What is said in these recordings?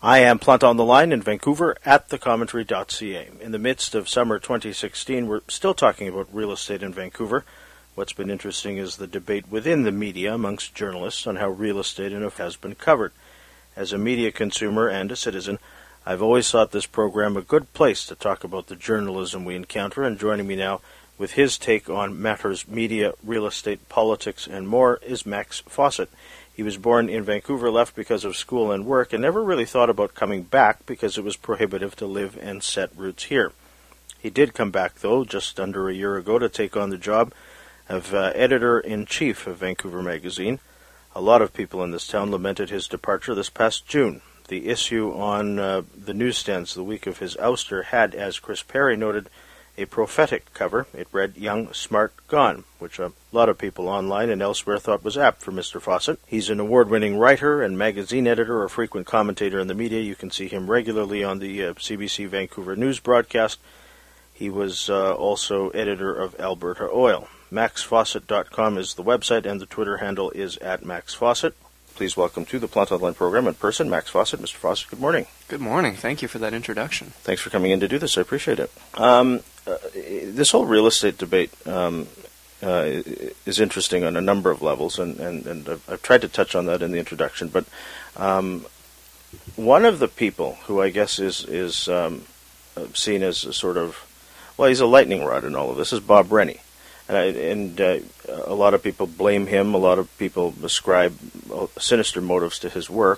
I am Plant on the Line in Vancouver at thecommentary.ca. In the midst of summer 2016, we're still talking about real estate in Vancouver. What's been interesting is the debate within the media amongst journalists on how real estate has been covered. As a media consumer and a citizen, I've always thought this program a good place to talk about the journalism we encounter, and joining me now with his take on matters media, real estate, politics, and more is Max Fawcett. He was born in Vancouver, left because of school and work, and never really thought about coming back because it was prohibitive to live and set roots here. He did come back, though, just under a year ago to take on the job of editor-in-chief of Vancouver Magazine. A lot of people in this town lamented his departure this past June. The issue on the newsstands the week of his ouster had, as Chris Perry noted, a prophetic cover. It read, "Young, Smart, Gone," which a lot of people online and elsewhere thought was apt for Mr. Fawcett. He's an award-winning writer and magazine editor, a frequent commentator in the media. You can see him regularly on the CBC Vancouver News broadcast. He was also editor of Alberta Oil. MaxFawcett.com is the website, and the Twitter handle is @MaxFawcett. Please welcome to the Plant on the Line program in person, Max Fawcett. Mr. Fawcett, good morning. Good morning. Thank you for that introduction. Thanks for coming in to do this. I appreciate it. This whole real estate debate is interesting on a number of levels, and I've tried to touch on that in the introduction. But one of the people who I guess is seen as a sort of, well, he's a lightning rod in all of this, is Bob Rennie. And a lot of people blame him. A lot of people ascribe sinister motives to his work.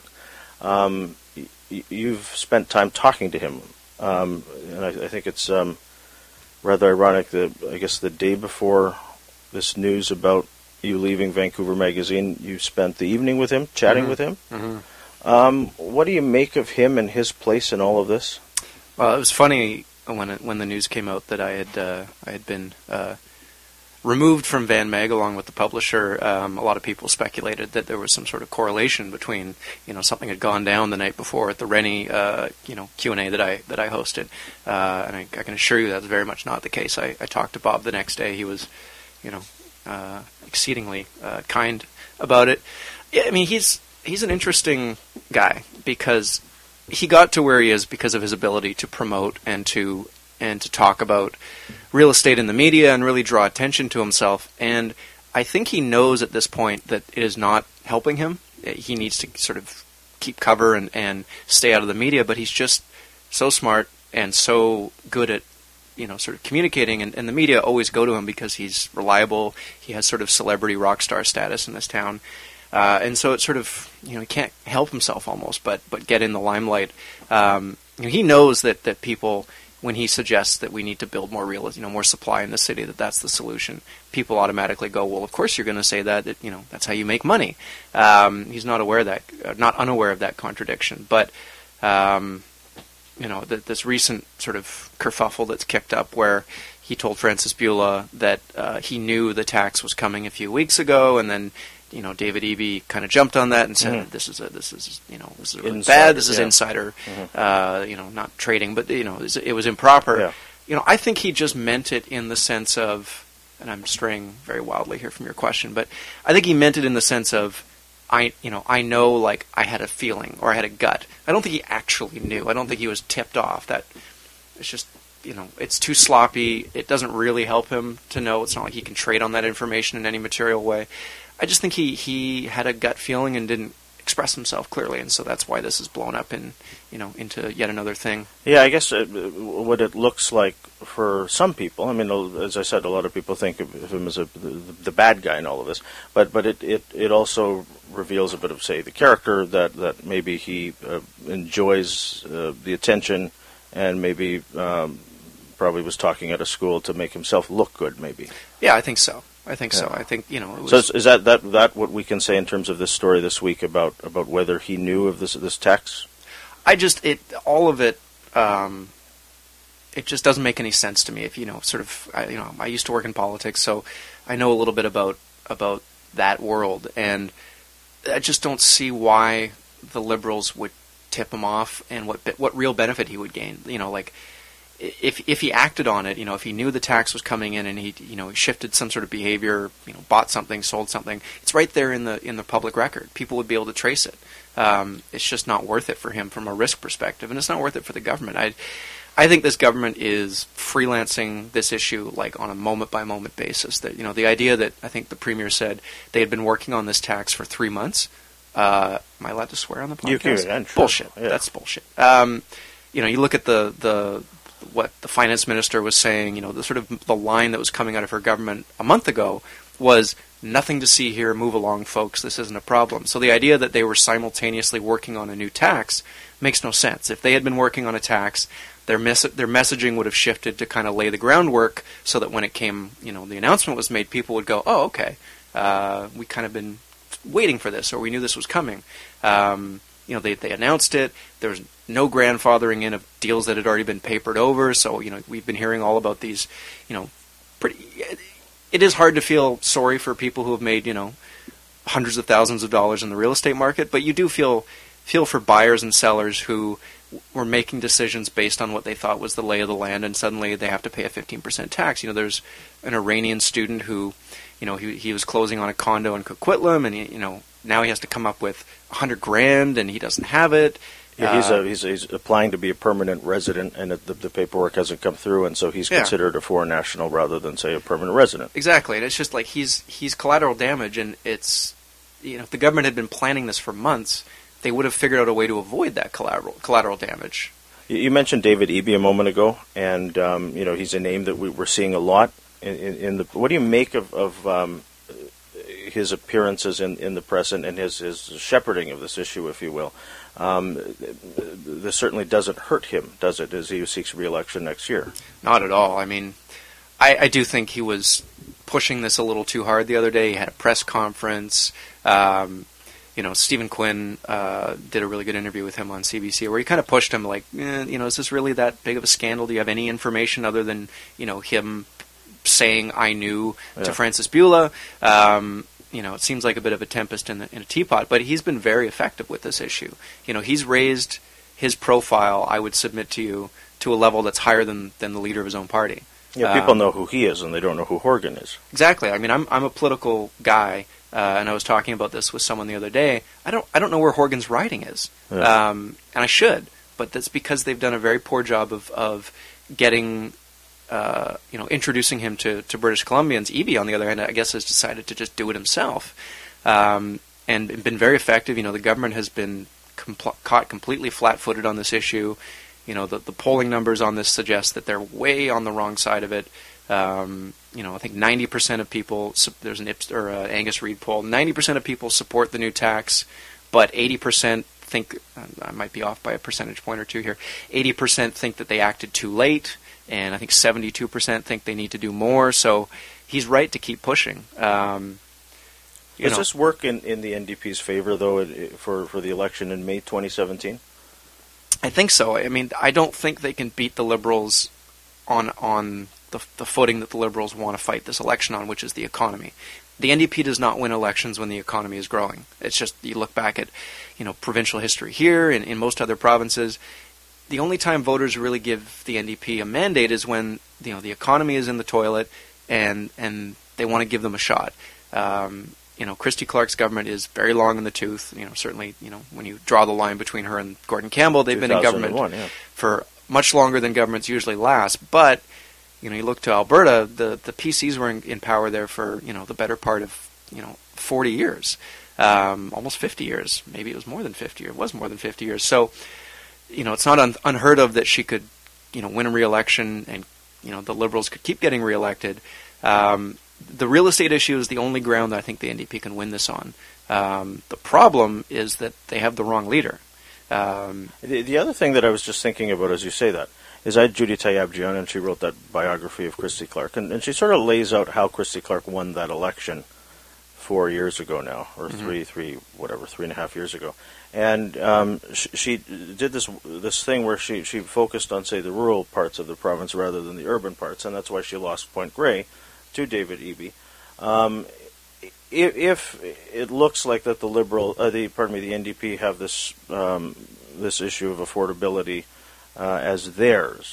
You've spent time talking to him, and I think it's rather ironic that I guess the day before this news about you leaving Vancouver Magazine, you spent the evening with him, chatting with him. Mm-hmm. What do you make of him and his place in all of this? Well, it was funny when the news came out that I had been removed from Van Mag along with the publisher. A lot of people speculated that there was some sort of correlation between, something had gone down the night before at the Rennie, Q&A that I hosted, and I can assure you that's very much not the case. I talked to Bob the next day. He was, exceedingly kind about it. Yeah, I mean, he's an interesting guy because he got to where he is because of his ability to promote and to talk about real estate in the media and really draw attention to himself. And I think he knows at this point that it is not helping him. He needs to sort of keep cover and stay out of the media, but he's just so smart and so good at, sort of communicating, and the media always go to him because he's reliable. He has sort of celebrity rock star status in this town. And so it's sort of, he can't help himself almost, but get in the limelight. He knows that people, when he suggests that we need to build more more supply in the city, that's the solution, people automatically go, well, of course you're going to say that, that's how you make money. He's not unaware of that contradiction. But, this recent sort of kerfuffle that's kicked up where he told Francis Bula that he knew the tax was coming a few weeks ago, and then David Eby kind of jumped on that and said, "This is really insider, bad. This is insider, not trading, but it was improper." Yeah. I think he just meant it in the sense of, and I'm straying very wildly here from your question, but I think he meant it in the sense of, I know, like I had a feeling or I had a gut. I don't think he actually knew. I don't think he was tipped off. That it's just. It's too sloppy. It doesn't really help him to know. It's not like he can trade on that information in any material way. I just think he had a gut feeling and didn't express himself clearly, and so that's why this is blown up into yet another thing. Yeah, I guess what it looks like for some people. I mean, as I said, a lot of people think of him as the bad guy in all of this, but it also reveals a bit of, say, the character that maybe he enjoys the attention, and maybe probably was talking at a school to make himself look good. Maybe. Yeah, I think so. I think so. I think it was. So is that what we can say in terms of this story this week about whether he knew of this tax? All of it. It just doesn't make any sense to me. If I used to work in politics, so I know a little bit about that world, and I just don't see why the Liberals would tip him off and what real benefit he would gain. if he acted on it, if he knew the tax was coming in and he shifted some sort of behavior, bought something, sold something, it's right there in the public record. People would be able to trace it. It's just not worth it for him from a risk perspective, and it's not worth it for the government. I think this government is freelancing this issue like on a moment-by-moment basis. That the idea that I think the Premier said they had been working on this tax for 3 months. Am I allowed to swear on the podcast? You can, sure. Bullshit. Yeah. That's bullshit. You look at the what the finance minister was saying. The sort of the line that was coming out of her government a month ago was nothing to see here. Move along, folks. This isn't a problem. So the idea that they were simultaneously working on a new tax makes no sense. If they had been working on a tax, their messaging would have shifted to kind of lay the groundwork so that when it came, the announcement was made, people would go, oh, okay, we kind of been waiting for this, or we knew this was coming. They announced it. There was no grandfathering in of deals that had already been papered over. So, we've been hearing all about these, it is hard to feel sorry for people who have made, hundreds of thousands of dollars in the real estate market, but you do feel for buyers and sellers who were making decisions based on what they thought was the lay of the land, and suddenly they have to pay a 15% tax. There's an Iranian student who, he was closing on a condo in Coquitlam, and now he has to come up with $100,000, and he doesn't have it. Yeah, he's applying to be a permanent resident, and the paperwork hasn't come through, and so he's considered a foreign national rather than, say, a permanent resident. Exactly, and it's just like he's collateral damage, and it's if the government had been planning this for months, they would have figured out a way to avoid that collateral damage. You mentioned David Eby a moment ago, and he's a name that we're seeing a lot in the. What do you make of his appearances in the press and his shepherding of this issue, if you will? This certainly doesn't hurt him, does it, as he seeks re-election next year? Not at all. I mean, I do think he was pushing this a little too hard the other day. He had a press conference. Stephen Quinn did a really good interview with him on CBC where he kind of pushed him like, is this really that big of a scandal? Do you have any information other than, him saying I knew to Francis Bula? It seems like a bit of a tempest in a teapot, but he's been very effective with this issue. He's raised his profile, I would submit to you, to a level that's higher than the leader of his own party. Yeah, people know who he is, and they don't know who Horgan is. Exactly. I mean, I'm a political guy, and I was talking about this with someone the other day. I don't know where Horgan's riding is, and I should, but that's because they've done a very poor job of getting, introducing him to British Columbians. Eby, on the other hand, I guess has decided to just do it himself, and been very effective. The government has been caught completely flat-footed on this issue. The polling numbers on this suggest that they're way on the wrong side of it. I think 90% of people, there's an Angus Reid poll, 90% of people support the new tax, but 80% think, I might be off by a percentage point or two here, 80% think that they acted too late, and I think 72% think they need to do more, so he's right to keep pushing. Does this work in the NDP's favor, though, for the election in May 2017? I think so. I mean, I don't think they can beat the Liberals on the footing that the Liberals want to fight this election on, which is the economy. The NDP does not win elections when the economy is growing. It's just, you look back at, provincial history here and in most other provinces, the only time voters really give the NDP a mandate is when, the economy is in the toilet and they want to give them a shot. Christy Clark's government is very long in the tooth. Certainly, when you draw the line between her and Gordon Campbell, they've been in government for much longer than governments usually last. But, you look to Alberta, the PCs were in power there for, the better part of, 40 years, almost 50 years. Maybe it was more than 50 years. It was more than 50 years. So, it's not unheard of that she could, win a re-election and, the Liberals could keep getting re-elected. The real estate issue is the only ground that I think the NDP can win this on. The problem is that they have the wrong leader. The other thing that I was just thinking about as you say that is I had Judy Tayab-Jian, and she wrote that biography of Christy Clark, and she sort of lays out how Christy Clark won that election 4 years ago now, or 3.5 years ago. And she did this thing where she focused on, say, the rural parts of the province rather than the urban parts, and that's why she lost Point Grey to David Eby. If it looks like that the NDP have this issue of affordability as theirs,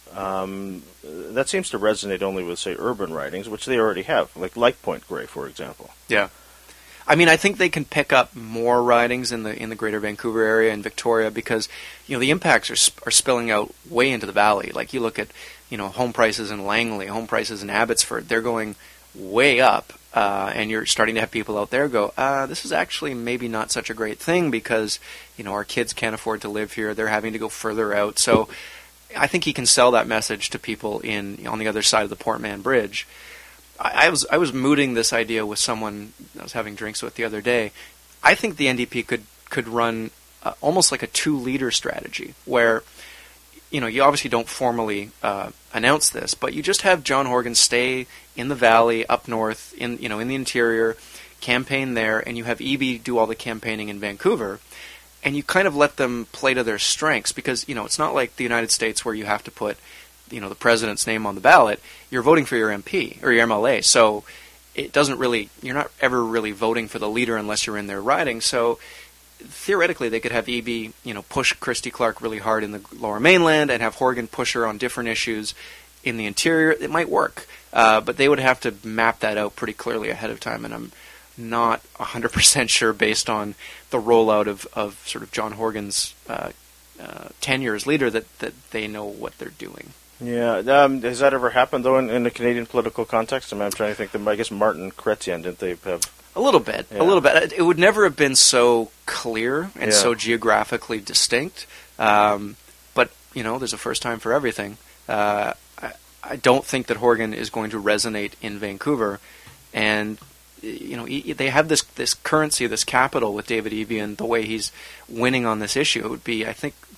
that seems to resonate only with, say, urban ridings, which they already have, like Point Grey, for example. Yeah. I mean, I think they can pick up more ridings in the Greater Vancouver area and Victoria because, the impacts are spilling out way into the valley. Like you look at, home prices in Langley, home prices in Abbotsford, they're going way up, and you're starting to have people out there go, this is actually maybe not such a great thing because, our kids can't afford to live here. They're having to go further out. So I think he can sell that message to people on the other side of the Port Mann Bridge. I was mooting this idea with someone I was having drinks with the other day. I think the NDP could run almost like a 2-leader strategy where, you obviously don't formally announce this, but you just have John Horgan stay in the valley up north in the interior, campaign there, and you have Eby do all the campaigning in Vancouver, and you kind of let them play to their strengths because it's not like the United States where you have to put the president's name on the ballot. You're voting for your MP or your MLA, so it doesn't really, you're not ever really voting for the leader unless you're in their riding. So theoretically, they could have Eby, push Christy Clark really hard in the Lower Mainland and have Horgan push her on different issues in the interior. It might work, but they would have to map that out pretty clearly ahead of time, and I'm not 100% sure based on the rollout of sort of John Horgan's tenure as leader that they know what they're doing. Yeah, has that ever happened, though, in the Canadian political context? I'm trying to think. I guess Martin Chrétien, didn't they have... A little bit. It would never have been so clear and so geographically distinct. But, there's a first time for everything. I don't think that Horgan is going to resonate in Vancouver. And, they have this currency, this capital with David Eby and the way he's winning on this issue. It would be,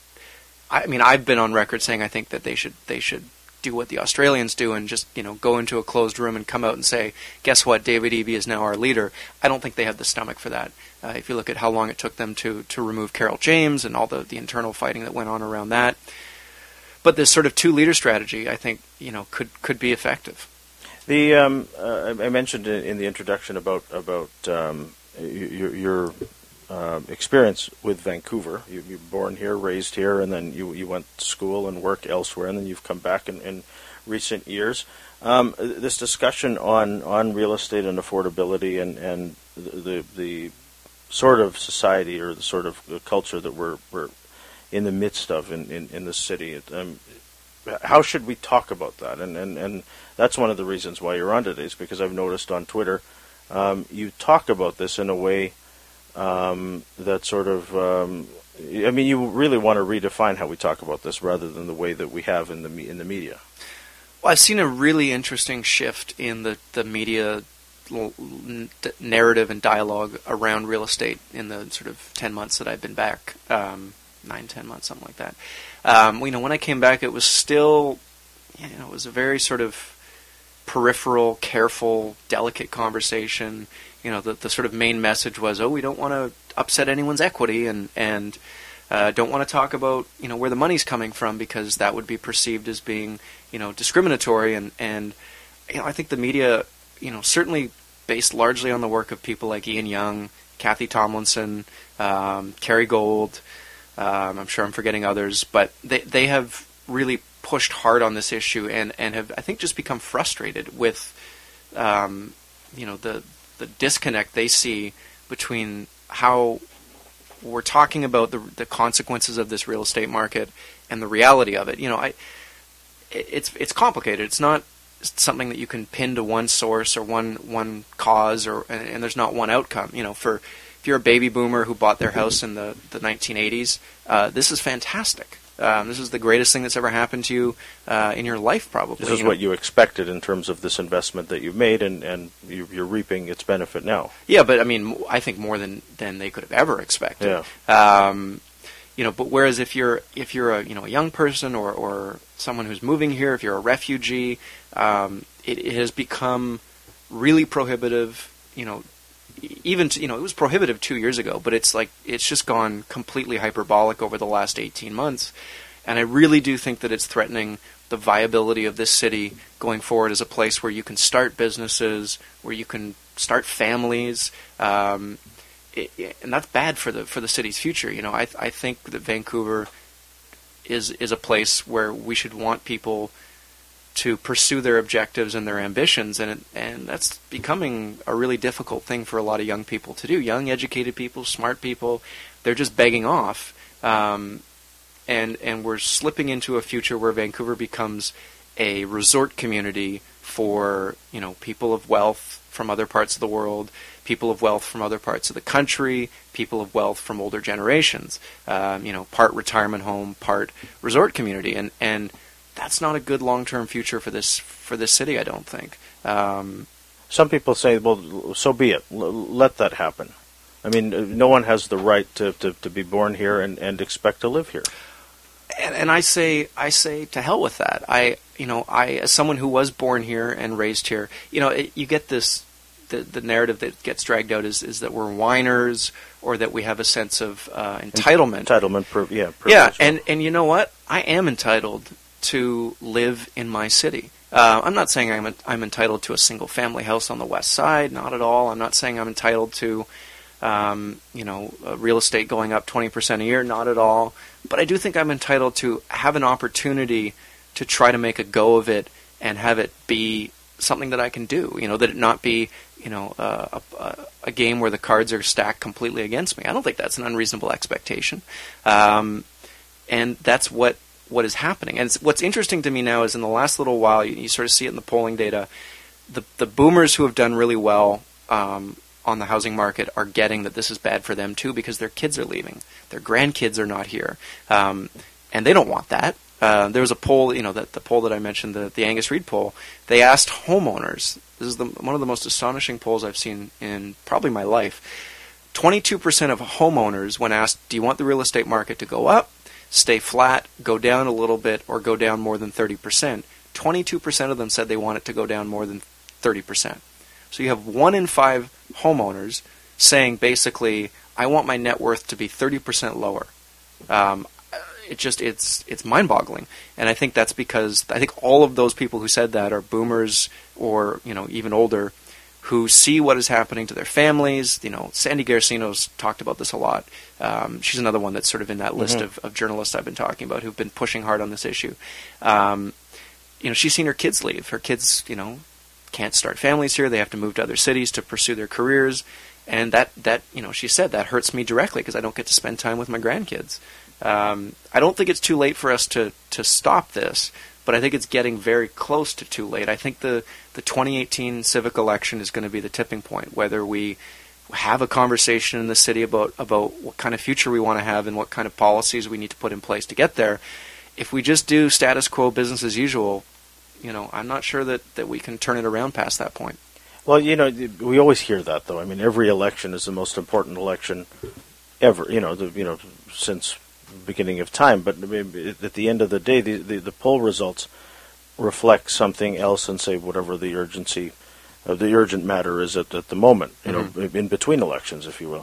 I've been on record saying I think that they should do what the Australians do and just go into a closed room and come out and say, guess what, David Eby is now our leader. I don't think they have the stomach for that. If you look at how long it took them to remove Carol James and all the internal fighting that went on around that. But this sort of 2-leader strategy, I think, could be effective. I mentioned in the introduction about your experience with Vancouver. You're born here, raised here, and then you went to school and work elsewhere, and then you've come back in recent years. This discussion on real estate and affordability and the sort of society or the sort of culture that we're in the midst of in the city. How should we talk about that? And that's one of the reasons why you're on today, is because I've noticed on Twitter you talk about this in a way that sort of, you really want to redefine how we talk about this rather than the way that we have in the media. Well, I've seen a really interesting shift in the media narrative and dialogue around real estate in the sort of 10 months that I've been back, 9-10 months, something like that. When I came back, it was still, it was a very sort of peripheral, careful, delicate conversation. The sort of main message was, we don't want to upset anyone's equity and don't want to talk about, where the money's coming from because that would be perceived as being, discriminatory. And I think the media, certainly based largely on the work of people like Ian Young, Kathy Tomlinson, Kerry Gold, I'm sure I'm forgetting others, but they have really pushed hard on this issue and have, I think, just become frustrated with, the disconnect they see between how we're talking about the consequences of this real estate market and the reality of it. It's complicated. It's not something that you can pin to one source or one cause, and there's not one outcome. If you're a baby boomer who bought their house in the 1980s, this is fantastic. This is the greatest thing that's ever happened to you in your life, probably. This is what you expected in terms of this investment that you've made, and you're reaping its benefit now. Yeah, but I think more than they could have ever expected. Yeah. But whereas if you're a young person or someone who's moving here, if you're a refugee, it has become really prohibitive. It was prohibitive 2 years ago, but it's just gone completely hyperbolic over the last 18 months. And I really do think that it's threatening the viability of this city going forward as a place where you can start businesses, where you can start families, and that's bad for the city's future. I think that Vancouver is a place where we should want people to pursue their objectives and their ambitions, and that's becoming a really difficult thing for a lot of young people to do. Young, educated people, smart people, they're just begging off, and we're slipping into a future where Vancouver becomes a resort community for people of wealth from other parts of the world, people of wealth from other parts of the country, people of wealth from older generations. Part retirement home, part resort community, and that's not a good long-term future for this city, I don't think. Some people say, well, so be it. Let that happen. I mean, no one has the right to be born here and expect to live here. And I say to hell with that. I as someone who was born here and raised here, you get this. The narrative that gets dragged out is that we're whiners, or that we have a sense of entitlement. Yeah, and you know what? I am entitled to live in my city. I'm not saying I'm entitled to a single-family house on the west side. Not at all. I'm not saying I'm entitled to real estate going up 20% a year. Not at all. But I do think I'm entitled to have an opportunity to try to make a go of it and have it be something that I can do. That it not be a game where the cards are stacked completely against me. I don't think that's an unreasonable expectation, and that's what is happening. And what's interesting to me now is in the last little while, you sort of see it in the polling data, the boomers who have done really well on the housing market are getting that this is bad for them too, because their kids are leaving, their grandkids are not here, and they don't want that. There was a poll, the poll that I mentioned, the Angus Reid poll. They asked homeowners. This is one of the most astonishing polls I've seen in probably my life. 22% of homeowners, when asked, do you want the real estate market to go up, stay flat, go down a little bit, or go down more than 30%, 22% of them said they want it to go down more than 30%. So you have 1 in 5 homeowners saying basically, I want my net worth to be 30% lower. It's mind-boggling, and I think that's because I think all of those people who said that are boomers or even older, who see what is happening to their families. Sandy Garcino's talked about this a lot. She's another one that's sort of in that list of journalists I've been talking about who've been pushing hard on this issue. She's seen her kids leave. Her kids, can't start families here. They have to move to other cities to pursue their careers, and that she said that hurts me directly because I don't get to spend time with my grandkids. I don't think it's too late for us to stop this, but I think it's getting very close to too late. I think the 2018 civic election is going to be the tipping point, whether we have a conversation in the city about what kind of future we want to have and what kind of policies we need to put in place to get there. If we just do status quo, business as usual, I'm not sure that we can turn it around past that point. Well, we always hear that, though. I mean, every election is the most important election ever, since beginning of time, but at the end of the day, the poll results reflect something else, and say whatever the urgency of the urgent matter is at the moment, in between elections, if you will.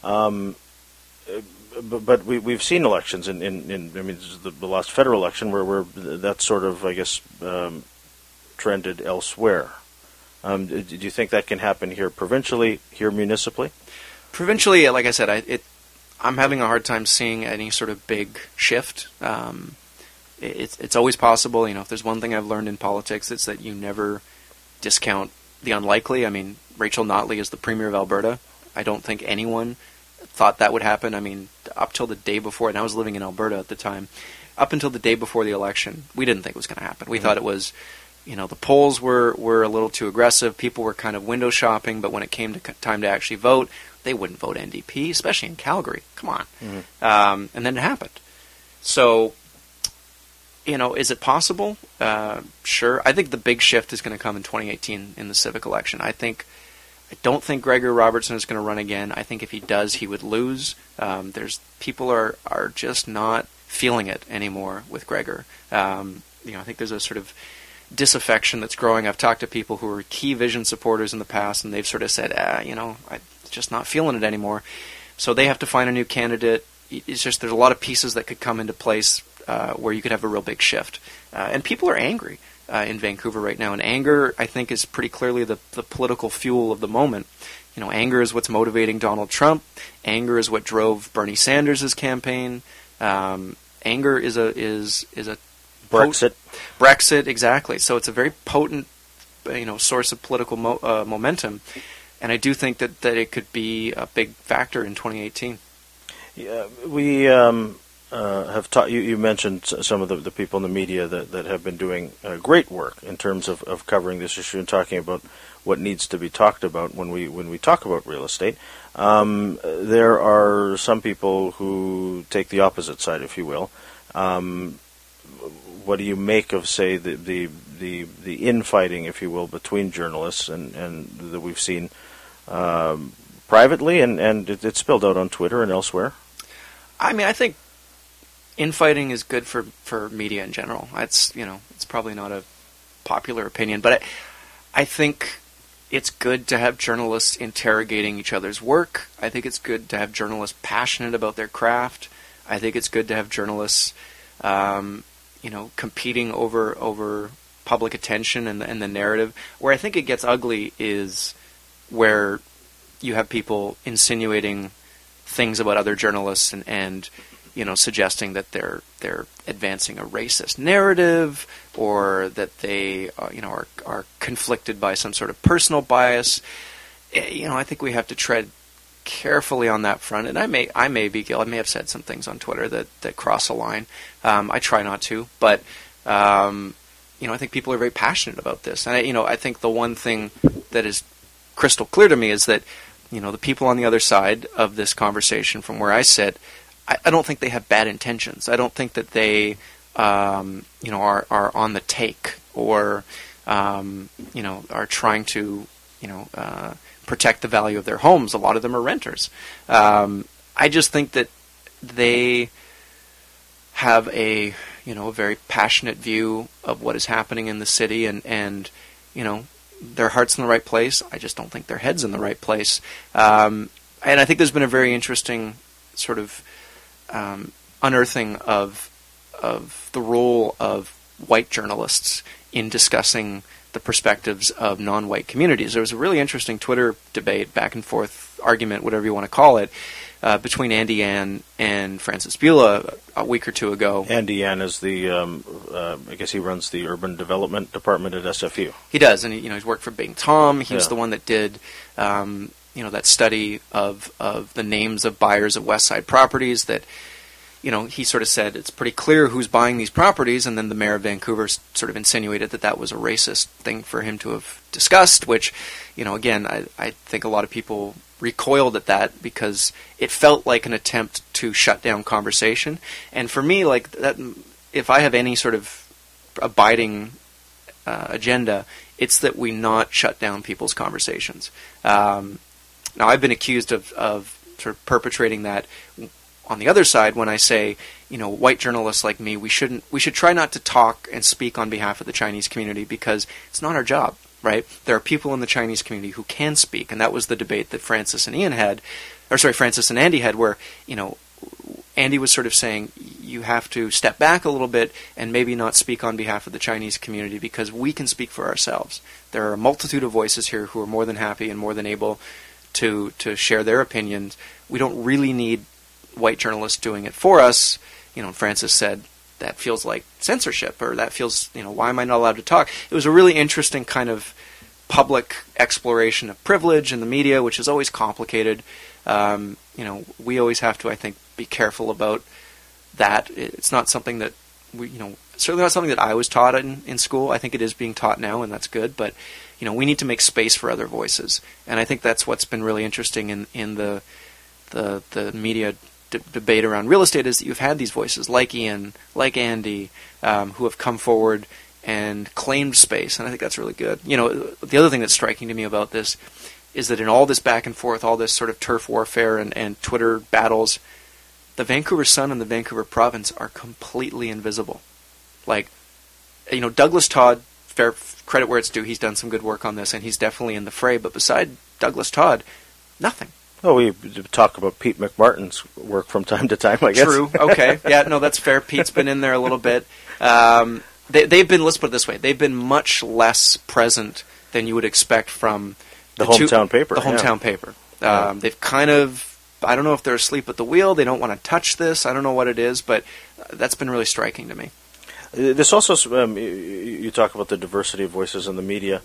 But we've seen elections the last federal election where that sort of, I guess, trended elsewhere. Do you think that can happen here provincially, here municipally? Provincially, like I said, I'm having a hard time seeing any sort of big shift. It's always possible. If there's one thing I've learned in politics, it's that you never discount the unlikely. I mean, Rachel Notley is the Premier of Alberta. I don't think anyone thought that would happen. I mean, up till the day before, and I was living in Alberta at the time, up until the day before the election, we didn't think it was going to happen. We thought it was, the polls were a little too aggressive. People were kind of window shopping, but when it came to time to actually vote, they wouldn't vote NDP, especially in Calgary. Come on. And then it happened. So, is it possible? Sure. I think the big shift is going to come in 2018 in the civic election. I don't think Gregor Robertson is going to run again. I think if he does, he would lose. People are just not feeling it anymore with Gregor. I think there's a sort of disaffection that's growing. I've talked to people who were key Vision supporters in the past, and they've sort of said, I'm just not feeling it anymore. So they have to find a new candidate. It's just there's a lot of pieces that could come into place where you could have a real big shift. And people are angry in Vancouver right now, and anger, I think, is pretty clearly the political fuel of the moment. Anger is what's motivating Donald Trump. Anger is what drove Bernie Sanders' campaign. anger is a Brexit, exactly. So it's a very potent, source of political momentum, and I do think that it could be a big factor in 2018. Yeah, we have taught you mentioned some of the people in the media that have been doing great work in terms of covering this issue and talking about what needs to be talked about when we talk about real estate. There are some people who take the opposite side, if you will. What do you make of, say, the infighting, if you will, between journalists and that we've seen privately and it spilled out on Twitter and elsewhere? I mean, I think infighting is good for media in general. It's probably not a popular opinion, but I think it's good to have journalists interrogating each other's work. I think it's good to have journalists passionate about their craft. I think it's good to have journalists, competing over public attention and the narrative. Where I think it gets ugly is where you have people insinuating things about other journalists and suggesting that they're advancing a racist narrative or that they are conflicted by some sort of personal bias. I think we have to tread carefully on that front, and I may have said some things on Twitter that cross a line. I try not to, but I think people are very passionate about this, and I think the one thing that is crystal clear to me is that the people on the other side of this conversation, from where I sit, I don't think they have bad intentions. I don't think that they are on the take or are trying to protect the value of their homes. A lot of them are renters. I just think that they have a very passionate view of what is happening in the city, and their heart's in the right place. I just don't think their head's in the right place. And I think there's been a very interesting sort of unearthing of the role of white journalists in discussing the perspectives of non-white communities. There was a really interesting Twitter debate, back and forth argument, whatever you want to call it, between Andy Yan and Francis Bula a week or two ago. Andy Yan is the, I guess he runs the urban development department at SFU. He does, and he's worked for Bing Tom. He was the one that did, that study of the names of buyers of West Side properties that, he sort of said it's pretty clear who's buying these properties, and then the mayor of Vancouver sort of insinuated that was a racist thing for him to have discussed, which, again, I think a lot of people recoiled at that because it felt like an attempt to shut down conversation. And for me, like that, if I have any sort of abiding agenda, it's that we not shut down people's conversations. Now, I've been accused of sort of perpetrating that on the other side when I say, white journalists like me, we should try not to talk and speak on behalf of the Chinese community because it's not our job, right? There are people in the Chinese community who can speak, and that was the debate that Francis and Andy had, where, Andy was sort of saying you have to step back a little bit and maybe not speak on behalf of the Chinese community because we can speak for ourselves. There are a multitude of voices here who are more than happy and more than able to share their opinions. We don't really need white journalists doing it for us. Francis said that feels like censorship, or that feels, why am I not allowed to talk? It was a really interesting kind of public exploration of privilege in the media, which is always complicated. We always have to, I think, be careful about that. It's not something that we, certainly not something that I was taught in school. I think it is being taught now, and that's good. But we need to make space for other voices, and I think that's what's been really interesting in the media debate around real estate, is that you've had these voices like Ian, like Andy, who have come forward and claimed space, and I think that's really good. The other thing that's striking to me about this is that in all this back and forth, all this sort of turf warfare and Twitter battles, the Vancouver Sun and the Vancouver Province are completely invisible. Like, Douglas Todd, fair credit where it's due, he's done some good work on this, and he's definitely in the fray, but beside Douglas Todd, nothing. Oh, we talk about Pete McMartin's work from time to time, I guess. True. Okay. Yeah, no, that's fair. Pete's been in there a little bit. They've been, let's put it this way, they've been much less present than you would expect from the hometown paper. The hometown paper. They've kind of, I don't know if they're asleep at the wheel, they don't want to touch this, I don't know what it is, but That's been really striking to me. This also, you talk about the diversity of voices in the media.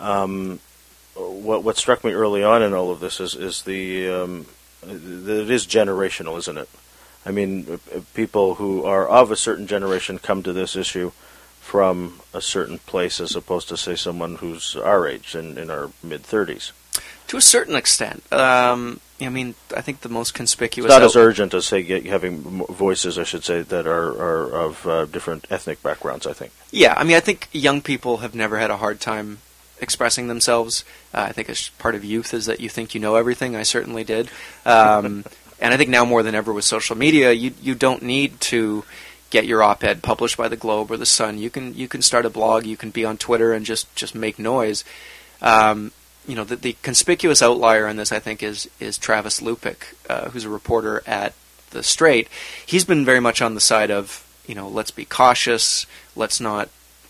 What struck me early on in all of this is that it is generational, isn't it? I mean, people who are of a certain generation come to this issue from a certain place, as opposed to, say, someone who's our age, in our mid-30s. To a certain extent. I mean, I think the most conspicuous... It's not as urgent as, say, having voices, I should say, that are of different ethnic backgrounds, I think. Yeah, I mean, I think young people have never had a hard time expressing themselves. I think as part of youth is that you think you know everything. I certainly did. And I think now more than ever with social media, you don't need to get your op-ed published by the Globe or the Sun. You can start a blog. You can be on Twitter and just make noise. The conspicuous outlier in this, I think, is Travis Lupick, who's a reporter at The Straight. He's been very much on the side of, let's be cautious. Let's not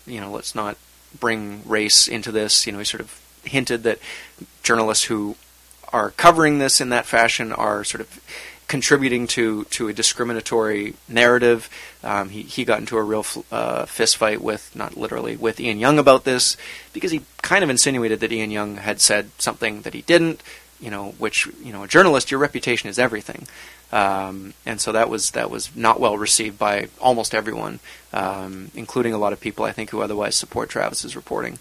bring race into this. He sort of hinted that journalists who are covering this in that fashion are sort of contributing to a discriminatory narrative. He got into a real fist fight not literally, with Ian Young about this, because he kind of insinuated that Ian Young had said something that he didn't, which, a journalist, your reputation is everything. And so that was not well received by almost everyone, including a lot of people, I think, who otherwise support Travis's reporting.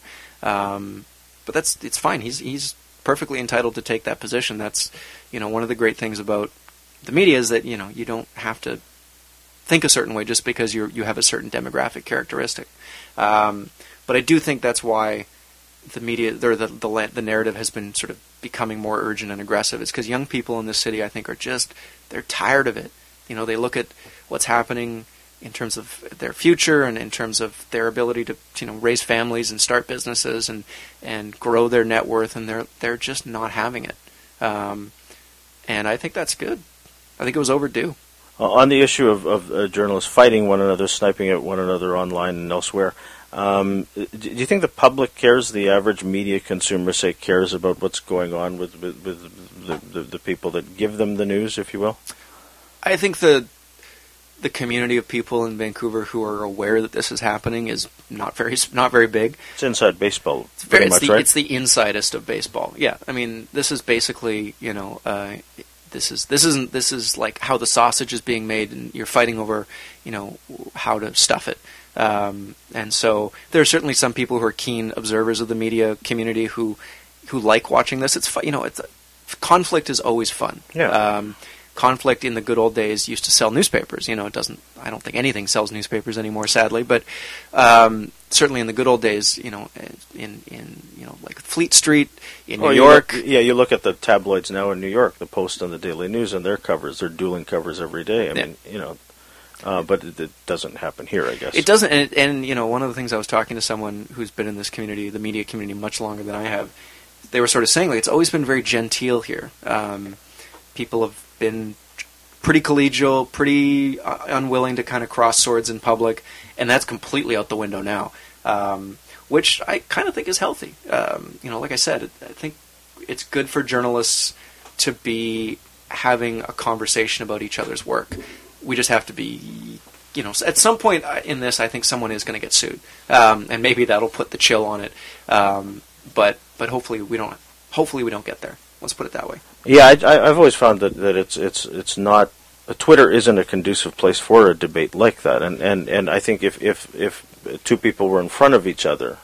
But it's fine. He's perfectly entitled to take that position. That's, one of the great things about the media is that, you don't have to think a certain way just because you have a certain demographic characteristic. But I do think that's why the media, the narrative has been sort of becoming more urgent and aggressive. It's because young people in this city, I think, they're tired of it. They look at what's happening in terms of their future and in terms of their ability to, raise families and start businesses and grow their net worth, and they're just not having it. And I think that's good. I think it was overdue. On the issue of journalists fighting one another, sniping at one another online and elsewhere, do you think the public cares, the average media consumer, say, cares about what's going on with the people that give them the news, if you will? I think the community of people in Vancouver who are aware that this is happening is not very big. It's inside baseball, right? It's the insidest of baseball. Yeah, I mean, this is basically, This is like how the sausage is being made, and you're fighting over, how to stuff it. And so there are certainly some people who are keen observers of the media community who like watching this. It's fun, conflict is always fun. Yeah. Conflict in the good old days used to sell newspapers. I don't think anything sells newspapers anymore, sadly. But certainly in the good old days, in like Fleet Street in New York. You look at the tabloids now in New York, the Post and the Daily News, and their covers. They're dueling covers every day. I mean, but it doesn't happen here, I guess. It doesn't. And one of the things, I was talking to someone who's been in this community, the media community, much longer than I have. They were sort of saying, it's always been very genteel here. People have been pretty collegial, pretty unwilling to kind of cross swords in public, and that's completely out the window now, which I kind of think is healthy. Like I said, I think it's good for journalists to be having a conversation about each other's work. We just have to be, at some point in this, I think someone is going to get sued, and maybe that'll put the chill on it. But hopefully we don't. Hopefully we don't get there. Let's put it that way. Yeah, I've always found that it's not. Twitter isn't a conducive place for a debate like that, and I think if two people were in front of each other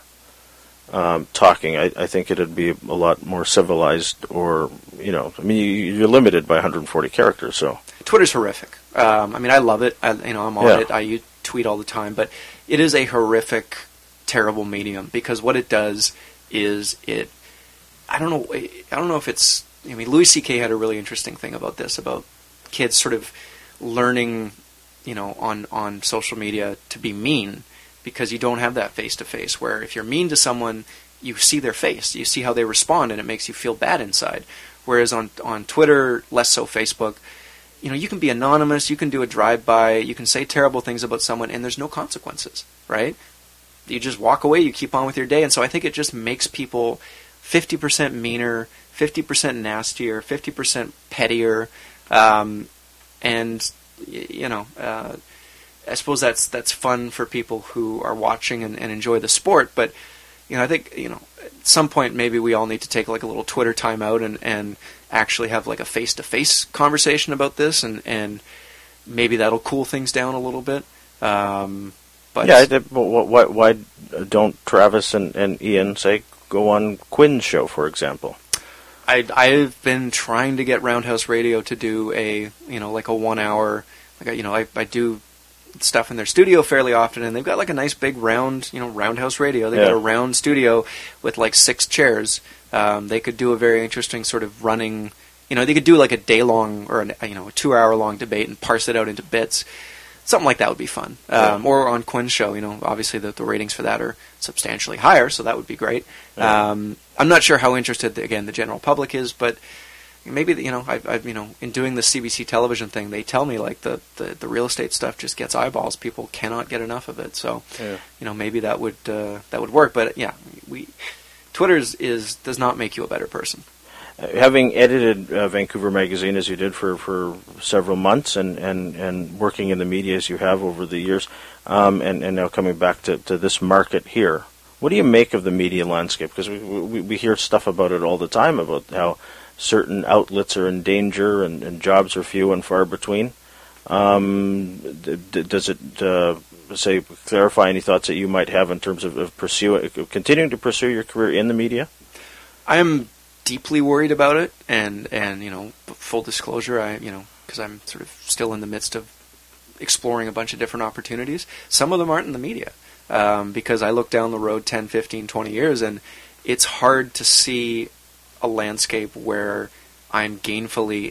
talking, I think it'd be a lot more civilized. Or you're limited by 140 characters, so Twitter's horrific. I love it. I'm on it. I tweet all the time, but it is a horrific, terrible medium because what it does is it. I don't know if it's. Louis C.K. had a really interesting thing about this, about kids sort of learning, on social media to be mean because you don't have that face-to-face where if you're mean to someone, you see their face, you see how they respond, and it makes you feel bad inside. Whereas on Twitter, less so Facebook, you can be anonymous, you can do a drive-by, you can say terrible things about someone, and there's no consequences, right? You just walk away, you keep on with your day, and so I think it just makes people 50% meaner, 50% nastier, 50% pettier, and I suppose that's fun for people who are watching and enjoy the sport. But I think at some point maybe we all need to take like a little Twitter timeout and actually have like a face-to-face conversation about this, and maybe that'll cool things down a little bit. But why don't Travis and Ian say go on Quinn's show, for example? I've been trying to get Roundhouse Radio to do a 1 hour, I do stuff in their studio fairly often, and they've got like a nice big round, Roundhouse Radio. They've got a round studio with like 6 chairs. They could do a very interesting sort of running, they could do like a day long or a 2 hour long debate and parse it out into bits. Something like that would be fun. Or on Quinn's show, obviously the ratings for that are substantially higher, so that would be great. Yeah. I'm not sure how interested, again, the general public is, but maybe, I've in doing the CBC television thing, they tell me like the real estate stuff just gets eyeballs. People cannot get enough of it. So, maybe that would work. But yeah, Twitter does not make you a better person. Having edited Vancouver Magazine as you did for several months, and working in the media as you have over the years, and now coming back to this market here, what do you make of the media landscape? Because we hear stuff about it all the time, about how certain outlets are in danger and jobs are few and far between. Does it clarify any thoughts that you might have in terms of continuing to pursue your career in the media? I am deeply worried about it, and full disclosure, because I'm sort of still in the midst of exploring a bunch of different opportunities. Some of them aren't in the media, because I look down the road 10, 15, 20 years, and it's hard to see a landscape where I'm gainfully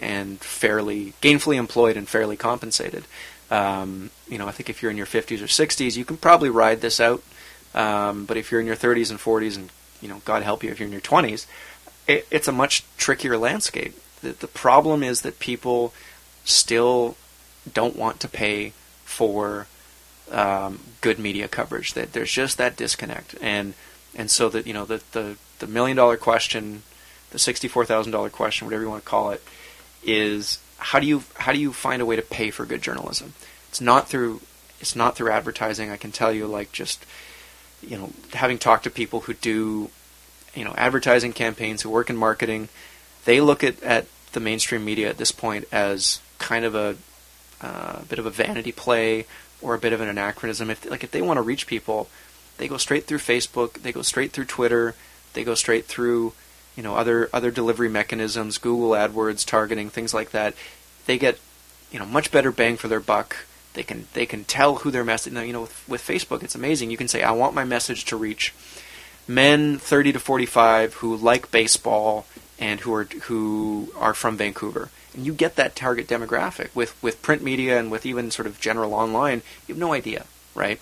employed and fairly compensated. I think if you're in your 50s or 60s, you can probably ride this out, but if you're in your 30s and 40s, and God help you if you're in your 20s, it's a much trickier landscape. The problem is that people still don't want to pay for good media coverage. That there's just that disconnect, and so that the $1 million question, the $64,000 question, whatever you want to call it, is how do you find a way to pay for good journalism? It's not through advertising. I can tell you, like, just having talked to people who do advertising campaigns, who work in marketing, they look at the mainstream media at this point as kind of a bit of a vanity play or a bit of an anachronism. If they want to reach people, they go straight through Facebook, they go straight through Twitter, they go straight through other delivery mechanisms, Google AdWords, targeting, things like that. They get much better bang for their buck. They can tell who their message. With Facebook, it's amazing. You can say, I want my message to reach men 30 to 45 who like baseball and who are from Vancouver, and you get that target demographic. With print media and with even sort of general online, you have no idea, right?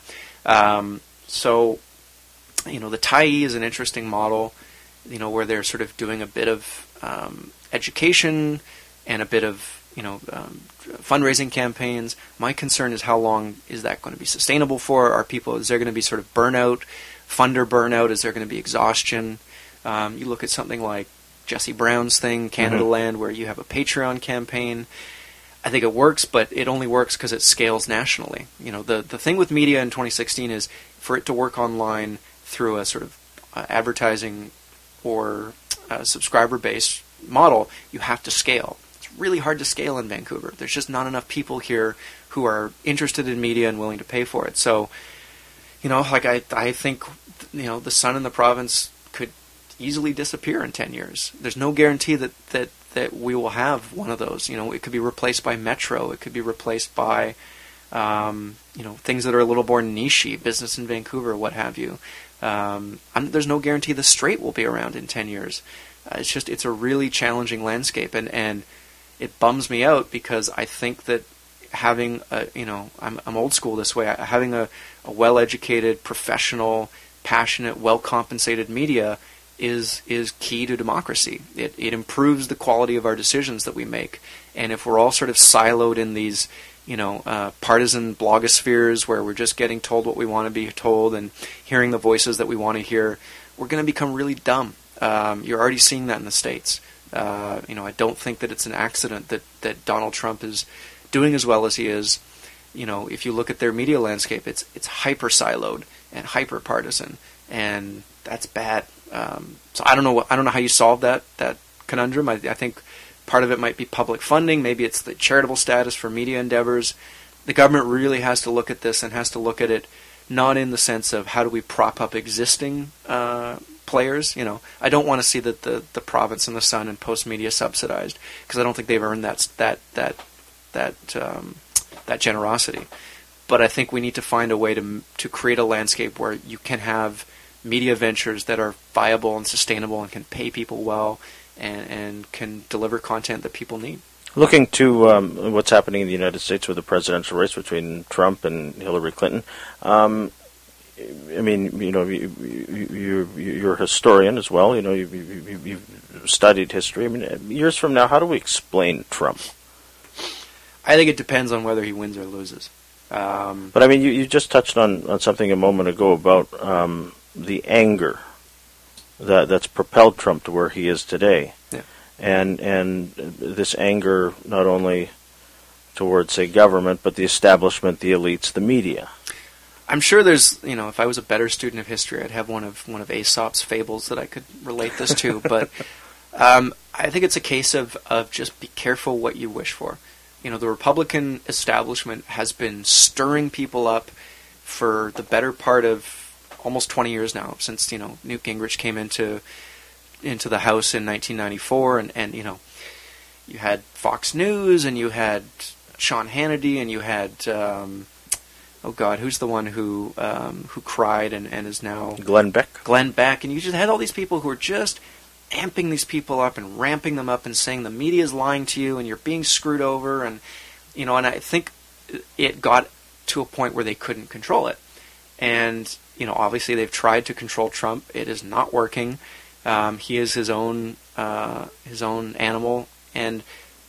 So the Tyee is an interesting model, where they're sort of doing a bit of education and a bit of fundraising campaigns. My concern is how long is that going to be sustainable for? Is there going to be sort of burnout? Funder burnout? Is there going to be exhaustion? You look at something like Jesse Brown's thing, Canada Land, where you have a Patreon campaign. I think it works, but it only works because it scales nationally. The thing with media in 2016 is for it to work online through a sort of advertising or subscriber-based model, you have to scale. It's really hard to scale in Vancouver. There's just not enough people here who are interested in media and willing to pay for it. So, I think, the Sun in the province could easily disappear in 10 years. There's no guarantee that we will have one of those. It could be replaced by Metro. It could be replaced by, things that are a little more niche-y, Business in Vancouver, what have you. There's no guarantee the Straight will be around in 10 years. It's a really challenging landscape, and it bums me out because I think that having I'm old school this way. Having a well-educated, professional, passionate, well-compensated media is key to democracy. It improves the quality of our decisions that we make. And if we're all sort of siloed in these, partisan blogospheres where we're just getting told what we want to be told and hearing the voices that we want to hear, we're going to become really dumb. You're already seeing that in the States. I don't think that it's an accident that Donald Trump is doing as well as he is. if you look at their media landscape, it's hyper siloed and hyper partisan, and that's bad. So I don't know how you solve that conundrum. I think part of it might be public funding. Maybe it's the charitable status for media endeavors. The government really has to look at this and has to look at it not in the sense of how do we prop up existing players. I don't want to see that the Province and the Sun and Post Media subsidized, because I don't think they've earned that generosity. But I think we need to find a way to create a landscape where you can have media ventures that are viable and sustainable and can pay people well and can deliver content that people need. Looking to what's happening in the United States with the presidential race between Trump and Hillary Clinton, I mean, you're a historian as well. You've studied history. I mean, years from now, how do we explain Trump? I think it depends on whether he wins or loses. But I mean, you just touched on something a moment ago about the anger that's propelled Trump to where he is today. Yeah. And this anger not only towards, say, government, but the establishment, the elites, the media. I'm sure there's, if I was a better student of history, I'd have one of Aesop's fables that I could relate this to. But I think it's a case of just be careful what you wish for. The Republican establishment has been stirring people up for the better part of almost 20 years now, since Newt Gingrich came into the House in 1994, and you had Fox News, and you had Sean Hannity, and you had who's the one who cried and is now Glenn Beck, and you just had all these people who were just amping these people up and ramping them up and saying the media is lying to you and you're being screwed over, and and I think it got to a point where they couldn't control it, and obviously they've tried to control Trump. It is not working. He is his own animal, and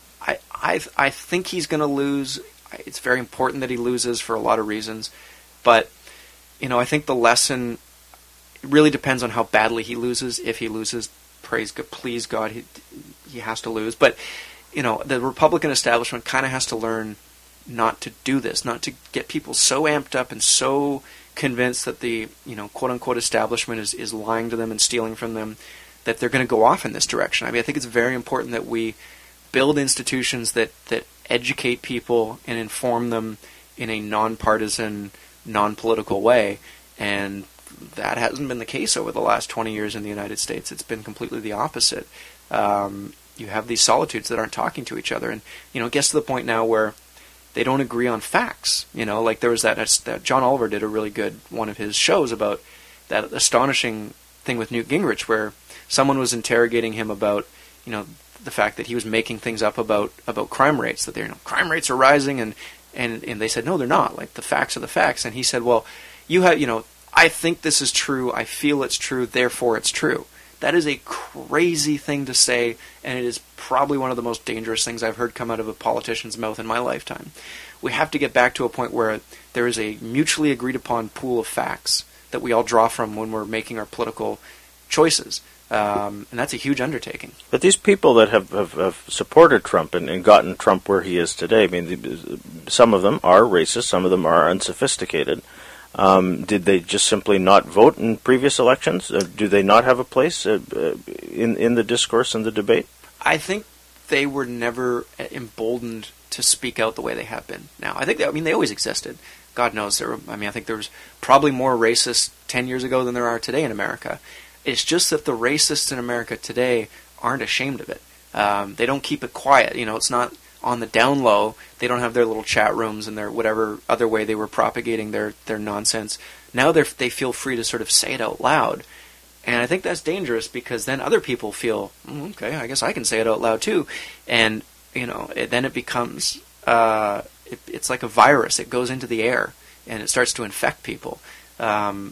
I think he's going to lose. It's very important that he loses for a lot of reasons, but I think the lesson really depends on how badly he loses. If he loses, please God, he has to lose. But the Republican establishment kind of has to learn not to do this, not to get people so amped up and so convinced that the quote unquote establishment is lying to them and stealing from them, that they're going to go off in this direction. I mean, I think it's very important that we build institutions that educate people and inform them in a nonpartisan, non-political way, and that hasn't been the case over the last 20 years in the United States. It's been completely the opposite. You have these solitudes that aren't talking to each other, and it gets to the point now where they don't agree on facts. Like there was that John Oliver did a really good one of his shows about that astonishing thing with Newt Gingrich, where someone was interrogating him about the fact that he was making things up about crime rates, that crime rates are rising, and they said no, they're not. Like the facts are the facts, and he said, well, you have I think this is true, I feel it's true, therefore it's true. That is a crazy thing to say, and it is probably one of the most dangerous things I've heard come out of a politician's mouth in my lifetime. We have to get back to a point where there is a mutually agreed upon pool of facts that we all draw from when we're making our political choices. And that's a huge undertaking. But these people that have supported Trump and gotten Trump where he is today, I mean, some of them are racist, some of them are unsophisticated. Did they just simply not vote in previous elections? Do they not have a place in the discourse and the debate? I think they were never emboldened to speak out the way they have been now. I think they always existed. God knows I think there was probably more racists 10 years ago than there are today in America. It's just that the racists in America today aren't ashamed of it. They don't keep it quiet. It's not on the down low. They don't have their little chat rooms and their whatever other way they were propagating their nonsense. Now they feel free to sort of say it out loud. And I think that's dangerous, because then other people feel, okay, I guess I can say it out loud too. And, then it becomes, it's like a virus. It goes into the air and it starts to infect people. The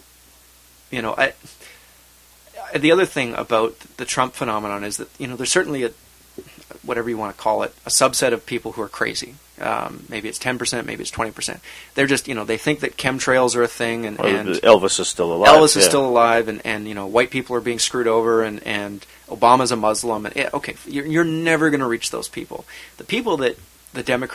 other thing about the Trump phenomenon is that, there's certainly whatever you want to call it, a subset of people who are crazy. Maybe it's 10%, maybe it's 20%. They're just, they think that chemtrails are a thing, and Elvis is still alive. Elvis is still alive, and white people are being screwed over, and Obama's a Muslim. And okay, you're never going to reach those people. The people that the Democratic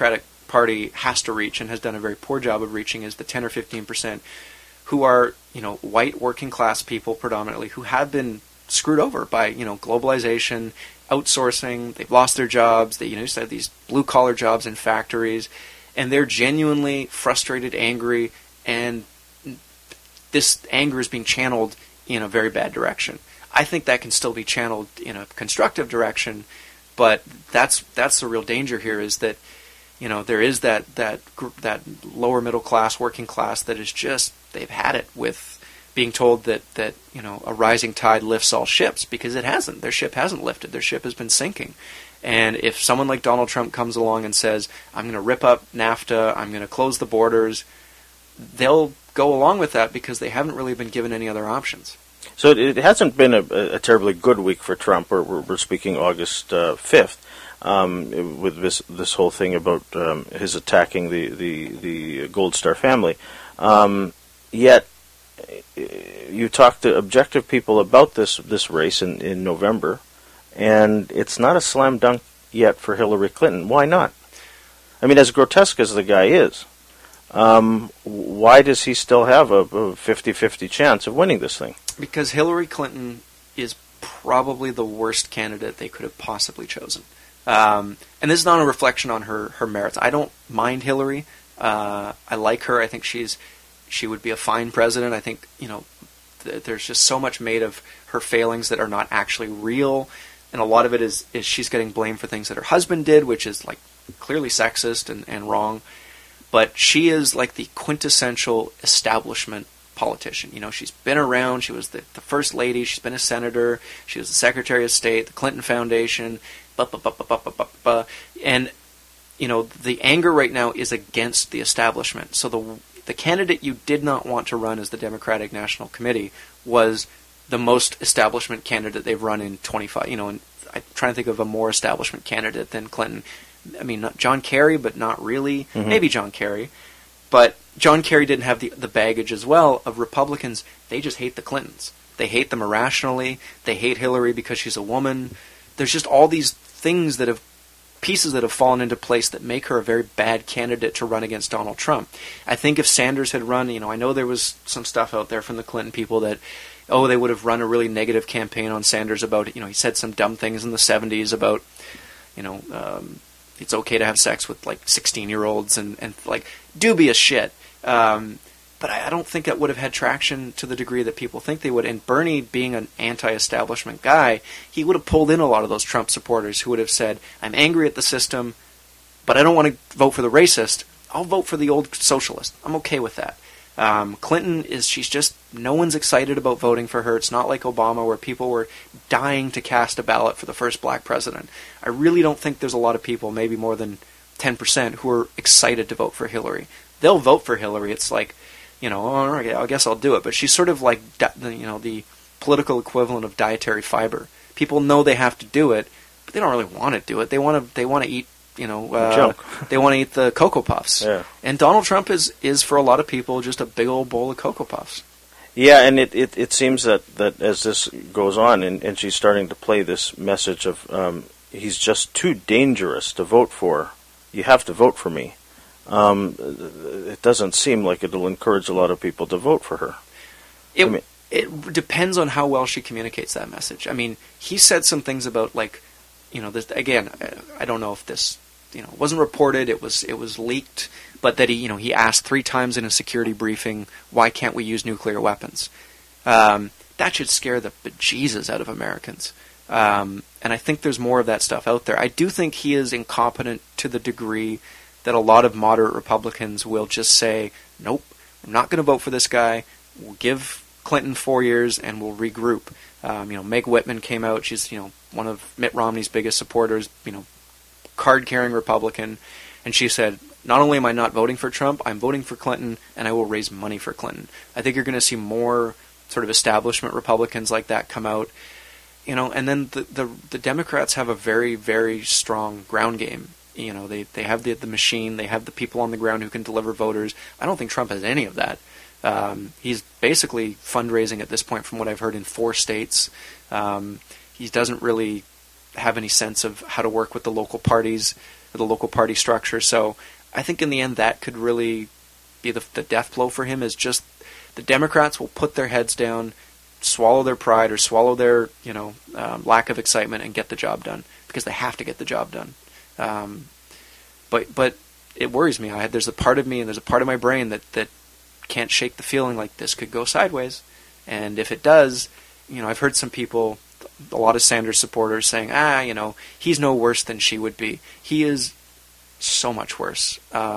Party has to reach and has done a very poor job of reaching is the 10 or 15% who are, white working class people predominantly who have been screwed over by, globalization, outsourcing. They've lost their jobs. They, used to have these blue collar jobs in factories, and they're genuinely frustrated, angry, and this anger is being channeled in a very bad direction. I think that can still be channeled in a constructive direction, but that's the real danger here is that, there is that lower middle class, working class that is just, they've had it with being told that a rising tide lifts all ships, because it hasn't. Their ship hasn't lifted. Their ship has been sinking. And if someone like Donald Trump comes along and says, I'm going to rip up NAFTA, I'm going to close the borders, they'll go along with that because they haven't really been given any other options. So it hasn't been a terribly good week for Trump. We're speaking August 5th with this whole thing about his attacking the Gold Star family. Yet you talk to objective people about this race in November, and it's not a slam dunk yet for Hillary Clinton. Why not? I mean, as grotesque as the guy is, why does he still have a 50-50 chance of winning this thing? Because Hillary Clinton is probably the worst candidate they could have possibly chosen. And this is not a reflection on her merits. I don't mind Hillary. I like her. I think she would be a fine president. I think, there's just so much made of her failings that are not actually real. And a lot of it is she's getting blamed for things that her husband did, which is like clearly sexist and wrong. But she is like the quintessential establishment politician. She's been around. She was the first lady. She's been a senator. She was the Secretary of State, the Clinton Foundation, and the anger right now is against the establishment. So the candidate you did not want to run as the Democratic National Committee was the most establishment candidate they've run in 25. And I'm trying to think of a more establishment candidate than Clinton. I mean, not John Kerry, but not really. Mm-hmm. Maybe John Kerry. But John Kerry didn't have the baggage as well of Republicans. They just hate the Clintons. They hate them irrationally. They hate Hillary because she's a woman. There's just all these things pieces that have fallen into place that make her a very bad candidate to run against Donald Trump. I think if Sanders had run, I know there was some stuff out there from the Clinton people that, they would have run a really negative campaign on Sanders about, he said some dumb things in the 70s about, it's okay to have sex with like 16-year-olds and like dubious shit. But I don't think that would have had traction to the degree that people think they would. And Bernie, being an anti-establishment guy, he would have pulled in a lot of those Trump supporters who would have said, I'm angry at the system, but I don't want to vote for the racist. I'll vote for the old socialist. I'm okay with that. Clinton no one's excited about voting for her. It's not like Obama where people were dying to cast a ballot for the first black president. I really don't think there's a lot of people, maybe more than 10%, who are excited to vote for Hillary. They'll vote for Hillary. It's like, all right, I guess I'll do it. But she's sort of like, the political equivalent of dietary fiber. People know they have to do it, but they don't really want to do it. They want to eat, junk. They want to eat the Cocoa Puffs. Yeah. And Donald Trump is for a lot of people just a big old bowl of Cocoa Puffs. Yeah, and it seems that as this goes on, and she's starting to play this message of he's just too dangerous to vote for. You have to vote for me. It doesn't seem like it'll encourage a lot of people to vote for her. It depends on how well she communicates that message. I mean, he said some things about this, again, I don't know if this, wasn't reported, it was leaked, but that he asked 3 times in a security briefing, why can't we use nuclear weapons? That should scare the bejesus out of Americans. And I think there's more of that stuff out there. I do think he is incompetent to the degree that a lot of moderate Republicans will just say, nope, I'm not going to vote for this guy. We'll give Clinton 4 years and we'll regroup. Meg Whitman came out. She's, one of Mitt Romney's biggest supporters, card-carrying Republican. And she said, not only am I not voting for Trump, I'm voting for Clinton and I will raise money for Clinton. I think you're going to see more sort of establishment Republicans like that come out. And then the Democrats have a very, very strong ground game. They have the machine, they have the people on the ground who can deliver voters. I don't think Trump has any of that. He's basically fundraising at this point, from what I've heard, in 4 states. He doesn't really have any sense of how to work with the local parties, or the local party structure. So I think in the end that could really be the death blow for him, is just the Democrats will put their heads down, swallow their pride or swallow their lack of excitement and get the job done, because they have to get the job done. But it worries me. There's a part of me and there's a part of my brain that can't shake the feeling like this could go sideways. And if it does, I've heard some people, a lot of Sanders supporters saying, he's no worse than she would be. He is so much worse.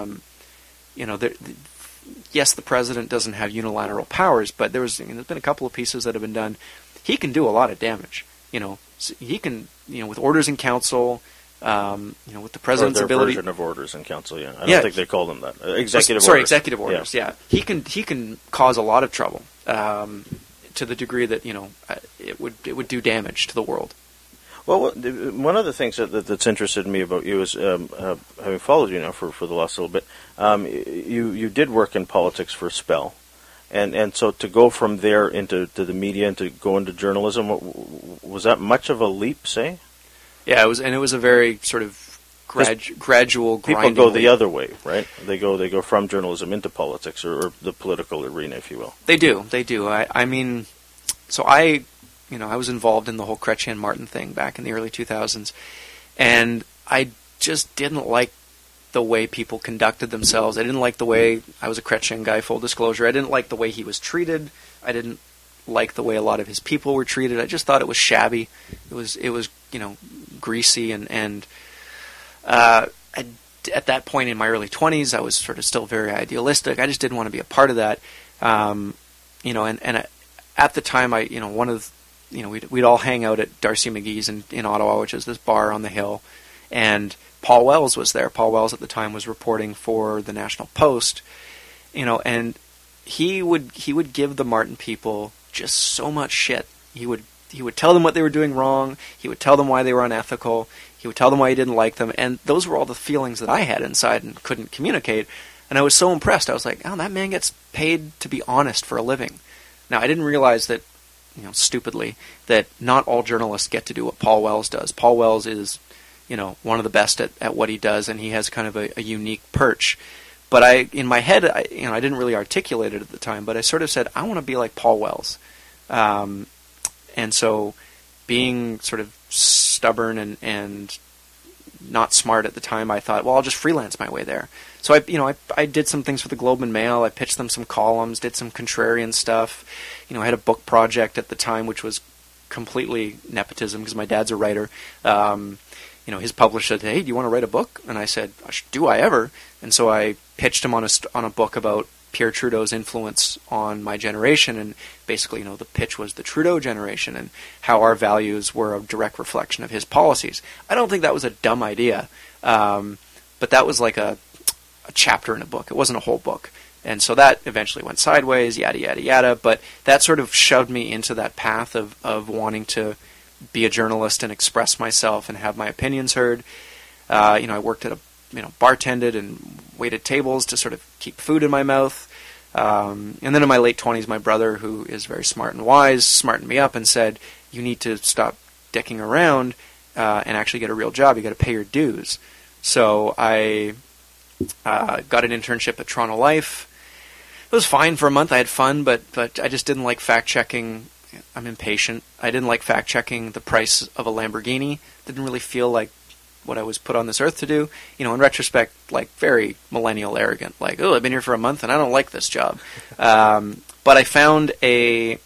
Yes, the president doesn't have unilateral powers, but there's been a couple of pieces that have been done. He can do a lot of damage. He can, with orders in council, with the president's ability. Version of orders in council. Yeah, I don't think they call them that. Executive orders. Sorry, executive orders. Yeah, he can cause a lot of trouble to the degree that it would do damage to the world. Well, one of the things that's interested me about you is, having followed you now for the last little bit, you did work in politics for a spell, and so to go from there into the media and to go into journalism, was that much of a leap, say? Yeah, it was a very sort of gradual grinding. People go the other way, right? They go from journalism into politics or the political arena, if you will. They do. I mean, so I was involved in the whole Chrétien Martin thing back in the early 2000s, and I just didn't like the way people conducted themselves. I didn't like the way, I was a Chrétien guy, full disclosure, I didn't like the way he was treated. I didn't like the way a lot of his people were treated. I just thought it was shabby. It was greasy, and at that point in my early 20s, I was sort of still very idealistic. I just didn't want to be a part of that. And at the time, we'd all hang out at Darcy McGee's in Ottawa, which is this bar on the hill, and Paul Wells was there. Paul Wells at the time was reporting for the National Post, and he would give the Martin people just so much shit. He would tell them what they were doing wrong. He would tell them why they were unethical. He would tell them why he didn't like them, and those were all the feelings that I had inside and couldn't communicate. And I was so impressed. I was like, oh, that man gets paid to be honest for a living. Now, I didn't realize that, stupidly, that not all journalists get to do what Paul Wells does. Paul Wells is, one of the best at what he does, and he has kind of a unique perch. But in my head, I didn't really articulate it at the time, but I sort of said, I want to be like Paul Wells. And so being sort of stubborn and not smart at the time, I thought, well, I'll just freelance my way there. So I did some things for the Globe and Mail. I pitched them some columns, did some contrarian stuff. I had a book project at the time, which was completely nepotism because my dad's a writer. His publisher said, hey, do you want to write a book? And I said, do I ever? And so I pitched him on a book about Pierre Trudeau's influence on my generation, and basically, the pitch was the Trudeau generation and how our values were a direct reflection of his policies. I don't think that was a dumb idea, but that was like a chapter in a book. It wasn't a whole book. And so that eventually went sideways, yada, yada, yada, but that sort of shoved me into that path of wanting to be a journalist and express myself and have my opinions heard. I worked at bartended and waited tables to sort of keep food in my mouth. And then in my late 20s, my brother, who is very smart and wise, smartened me up and said, you need to stop dicking around and actually get a real job. You got to pay your dues. So I got an internship at Toronto Life. It was fine for a month. I had fun, but I just didn't like fact-checking. I'm impatient. I didn't like fact-checking the price of a Lamborghini. Didn't really feel like what I was put on this earth to do. In retrospect, like very millennial arrogant. Like, oh, I've been here for a month and I don't like this job. But I found a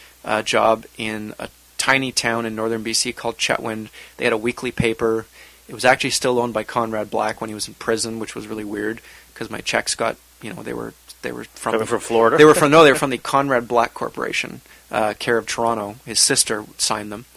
job in a tiny town in northern BC called Chetwynd. They had a weekly paper. It was actually still owned by Conrad Black when he was in prison, which was really weird because my checks got, they were from Florida. They were from the Conrad Black Corporation, care of Toronto. His sister signed them.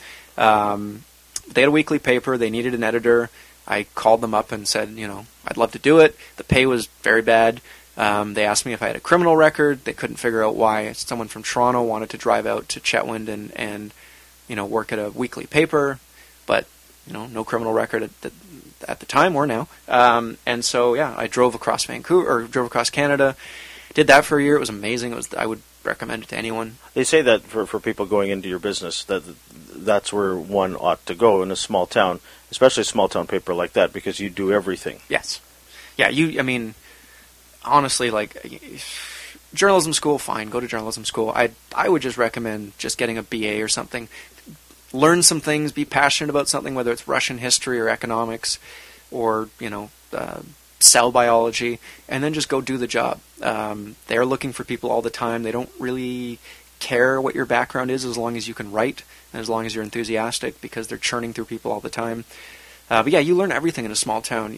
They had a weekly paper. They needed an editor. I called them up and said, I'd love to do it. The pay was very bad. They asked me if I had a criminal record. They couldn't figure out why someone from Toronto wanted to drive out to Chetwynd and work at a weekly paper, but no criminal record at the time or now. And so I drove across Canada. Did that for a year. It was amazing. I would recommend it to anyone. They say that for people going into your business, that's where one ought to go in a small town, especially a small town paper like that, because you do everything. Yes. Yeah, I mean, honestly, like, journalism school, fine, go to journalism school. I would just recommend just getting a BA or something. Learn some things, be passionate about something, whether it's Russian history or economics or, cell biology, and then just go do the job. They're looking for people all the time. They don't really care what your background is as long as you can write and as long as you're enthusiastic, because they're churning through people all the time. But yeah, you learn everything in a small town.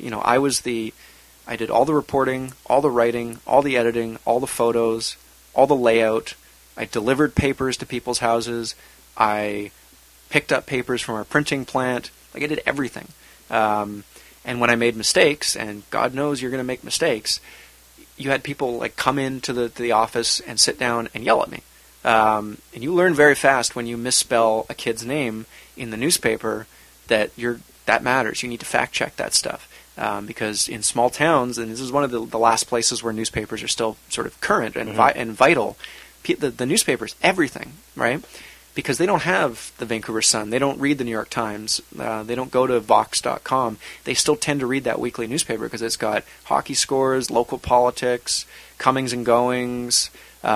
I did all the reporting, all the writing, all the editing, all the photos, all the layout. I delivered papers to people's houses. I picked up papers from our printing plant. Like, I did everything. And when I made mistakes, and God knows you're going to make mistakes, you had people like come into the office and sit down and yell at me. And you learn very fast when you misspell a kid's name in the newspaper that matters. You need to fact check that stuff. Because in small towns, and this is one of the last places where newspapers are still sort of current and, and vital, the newspaper's everything, right? Because they don't have the Vancouver Sun, they don't read the New York Times, they don't go to Vox.com. They still tend to read that weekly newspaper because it's got hockey scores, local politics, comings and goings.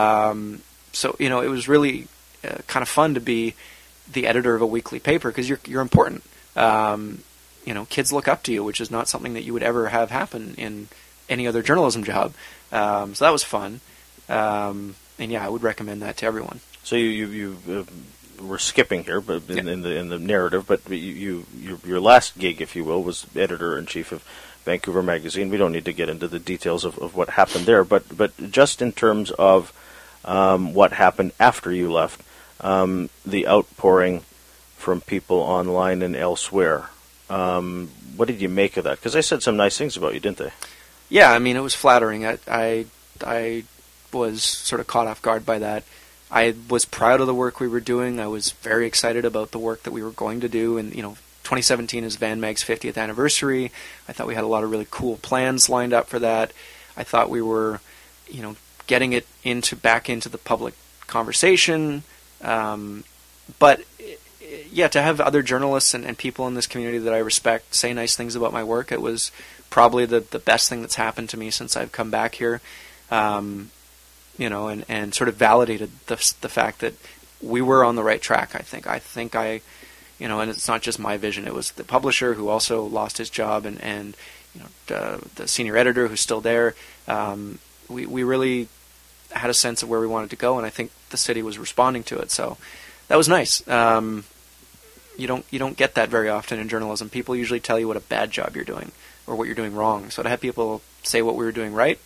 So it was really kind of fun to be the editor of a weekly paper because you're important. Kids look up to you, which is not something that you would ever have happen in any other journalism job. So that was fun. And yeah, I would recommend that to everyone. So you were skipping here, but in the narrative. But your last gig, if you will, was editor-in-chief of Vancouver Magazine. We don't need to get into the details of what happened there, but just in terms of what happened after you left, the outpouring from people online and elsewhere. What did you make of that? Because they said some nice things about you, didn't they? Yeah, I mean, it was flattering. I was sort of caught off guard by that. I was proud of the work we were doing. I was very excited about the work that we were going to do. And, 2017 is Van Mag's 50th anniversary. I thought we had a lot of really cool plans lined up for that. I thought we were, getting it back into the public conversation. But to have other journalists and people in this community that I respect say nice things about my work, it was probably the best thing that's happened to me since I've come back here. And sort of validated the fact that we were on the right track, I think. And it's not just my vision. It was the publisher who also lost his job and the senior editor who's still there. We really had a sense of where we wanted to go, and I think the city was responding to it. So that was nice. You don't get that very often in journalism. People usually tell you what a bad job you're doing or what you're doing wrong. So to have people say what we were doing right,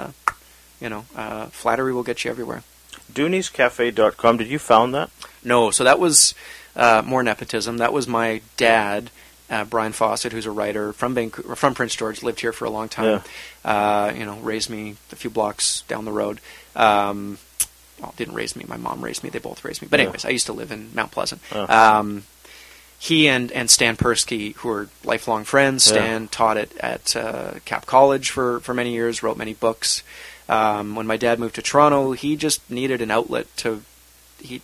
flattery will get you everywhere. DooniesCafe.com, did you found that? No, so that was more nepotism. That was my dad, Brian Fawcett, who's a writer from Vancouver, from Prince George, lived here for a long time. Yeah. Raised me a few blocks down the road. Didn't raise me. My mom raised me. They both raised me. But anyways, I used to live in Mount Pleasant. He and Stan Persky, who are lifelong friends. Stan taught at Cap College for many years, wrote many books. When my dad moved to Toronto, he just needed an outlet he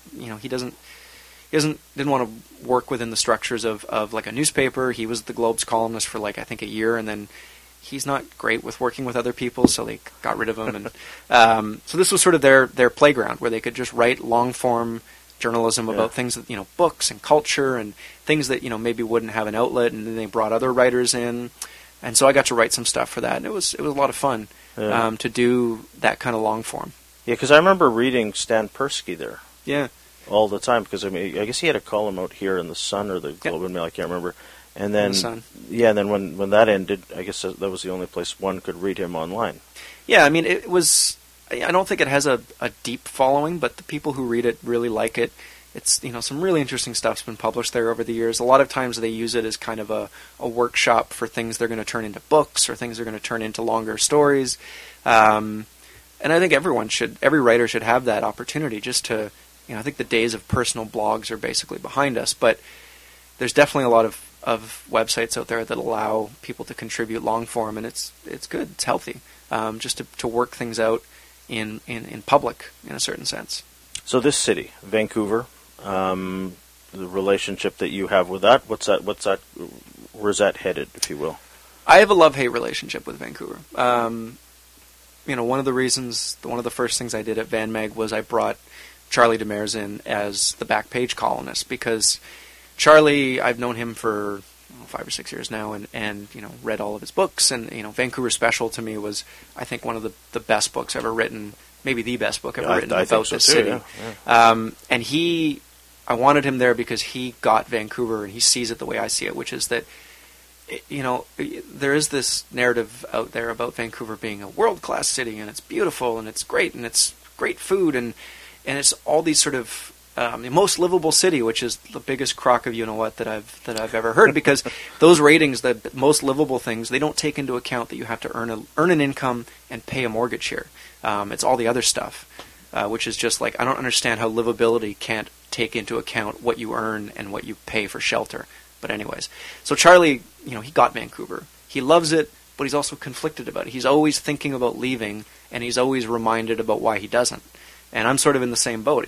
didn't want to work within the structures of like a newspaper. He was the Globe's columnist for I think a year, and then he's not great with working with other people, so they got rid of him. And so this was sort of their playground where they could just write long form journalism about things that books and culture and things that maybe wouldn't have an outlet, and then they brought other writers in, and so I got to write some stuff for that, and it was a lot of fun to do that kind of long form. Yeah, because I remember reading Stan Persky there. Yeah. All the time, because I guess he had a column out here in the Sun or the Globe and Mail, I can't remember. And then, and then when that ended, I guess that was the only place one could read him online. Yeah, I mean, it was. I don't think it has a deep following, but the people who read it really like it. It's some really interesting stuff's been published there over the years. A lot of times they use it as kind of a workshop for things they're going to turn into books or things they're going to turn into longer stories. And I think every writer should have that opportunity just to. I think the days of personal blogs are basically behind us, but there's definitely a lot of websites out there that allow people to contribute long form, and it's good, it's healthy, just to work things out in public in a certain sense. So this city, Vancouver, the relationship that you have with that, what's that? Where's that headed, if you will? I have a love-hate relationship with Vancouver. One of the first things I did at Van Meg was I brought Charlie Demers in as the back page columnist, because Charlie, I've known him for 5 or 6 years now, and read all of his books, and Vancouver Special to me was, I think, one of the best books ever written, maybe the best book ever written about this city. Yeah. And I wanted him there because he got Vancouver and he sees it the way I see it, which is that there is this narrative out there about Vancouver being a world-class city, and it's beautiful, and it's great, and it's great food, and it's all these sort of the most livable city, which is the biggest crock of you-know-what that I've ever heard, because those ratings, the most livable things, they don't take into account that you have to earn an income and pay a mortgage here. It's all the other stuff, which is just like, I don't understand how livability can't take into account what you earn and what you pay for shelter. But anyways, so Charlie, he got Vancouver. He loves it, but he's also conflicted about it. He's always thinking about leaving, and he's always reminded about why he doesn't. And I'm sort of in the same boat.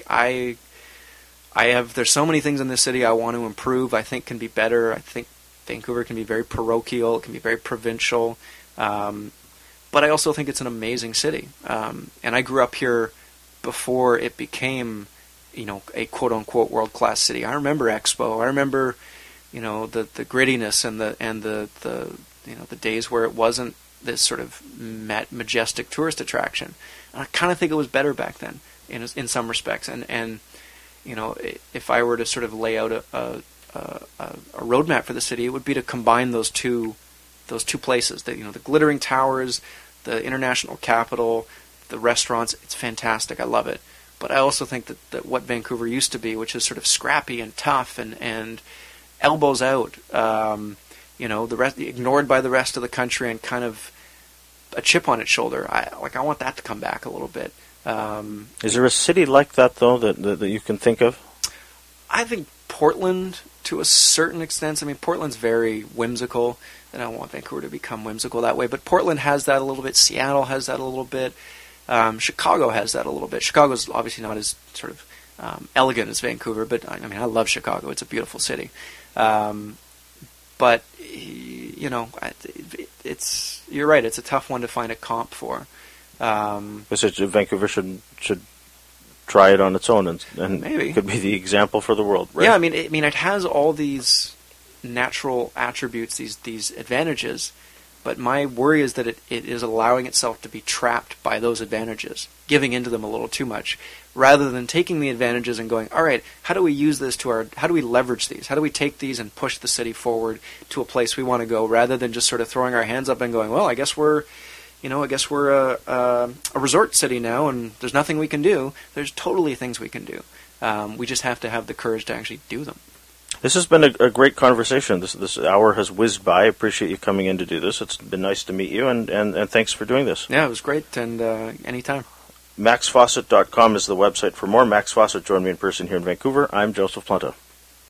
There's so many things in this city I want to improve, I think can be better. I think Vancouver can be very parochial, it can be very provincial. But I also think it's an amazing city. And I grew up here before it became, a quote-unquote world-class city. I remember Expo. I remember the grittiness and the days where it wasn't this sort of majestic tourist attraction. And I kind of think it was better back then in some respects. And if I were to sort of lay out a roadmap for the city, it would be to combine those two places. The glittering towers, the international capital, the restaurants. It's fantastic. I love it. But I also think that what Vancouver used to be, which is sort of scrappy and tough and elbows out, ignored by the rest of the country and kind of a chip on its shoulder. I want that to come back a little bit. Is there a city like that, though, that you can think of? I think Portland, to a certain extent. I mean, Portland's very whimsical, and I don't want Vancouver to become whimsical that way, but Portland has that a little bit. Seattle has that a little bit. Chicago has that a little bit. Chicago's obviously not as sort of elegant as Vancouver, but I mean, I love Chicago. It's a beautiful city. But it's you're right. It's a tough one to find a comp for. Vancouver should try it on its own, and maybe could be the example for the world. Right? Yeah, I mean, it has all these natural attributes, these advantages. But my worry is that it is allowing itself to be trapped by those advantages, giving into them a little too much, rather than taking the advantages and going, all right, how do we use this how do we leverage these? How do we take these and push the city forward to a place we want to go, rather than just sort of throwing our hands up and going, well, I guess we're a resort city now, and there's nothing we can do. There's totally things we can do. We just have to have the courage to actually do them. This has been a great conversation. This hour has whizzed by. I appreciate you coming in to do this. It's been nice to meet you, and thanks for doing this. Yeah, it was great, and anytime. MaxFawcett.com is the website for more. Max Fawcett joined me in person here in Vancouver. I'm Joseph Planta.